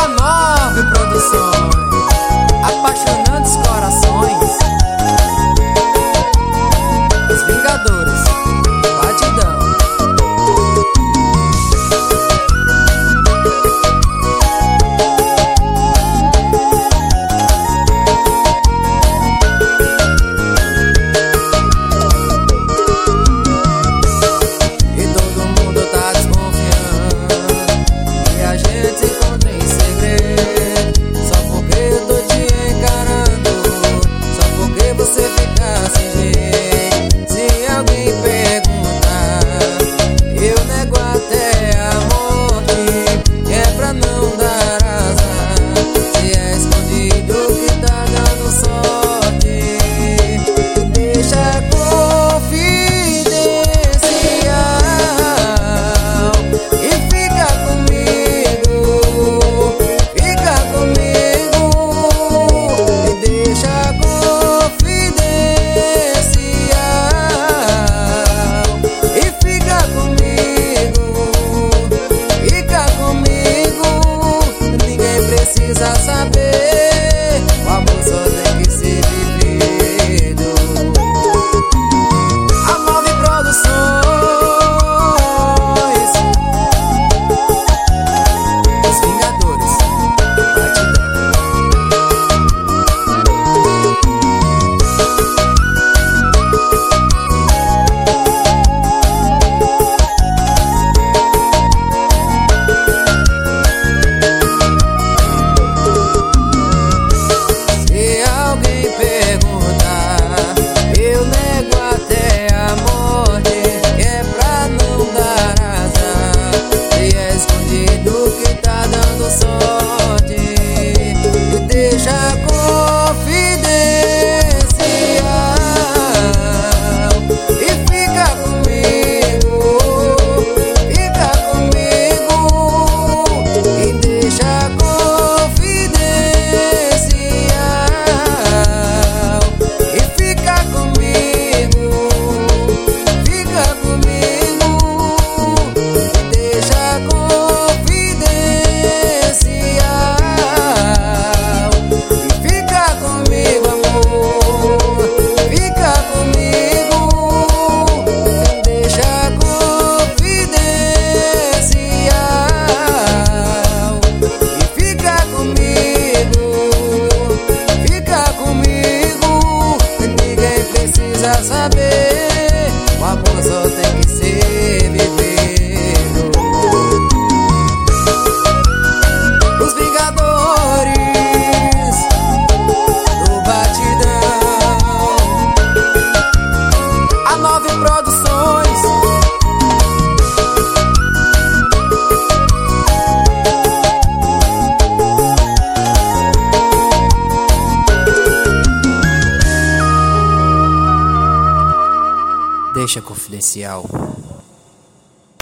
A 9 Produções, apaixonando os corações. Os Vingadores, batidão. E todo mundo tá desconfiando que a gente se encontra em segredo, só porque eu tô te encarando, só porque você fica sem jeito. Se alguém perguntar, eu nego até a morte, é pra não dar azar. Se é escondido que tá dando sorte, deixa confidencial e fica comigo, fica comigo. E deixa confidencial e fica comigo, fica comigo. Ninguém precisa saber, o amor só tem que ser vivido. A 9 Produções, os Vingadores, batidão. Se alguém perguntar, eu nego até a morte, é pra não dar azar. Se é escondido que tá dando sorte, deixa confidencial e fica comigo, fica comigo. E deixa confidencial e fica comigo, fica comigo. E deixa confidencial e fica comigo, amor, fica comigo. Deixa confidencial e fica comigo, fica comigo. Ninguém precisa saber, o amor só tem que ser vivido. Os Vingadores do batidão, a 9 Produções. Deixa confidencial.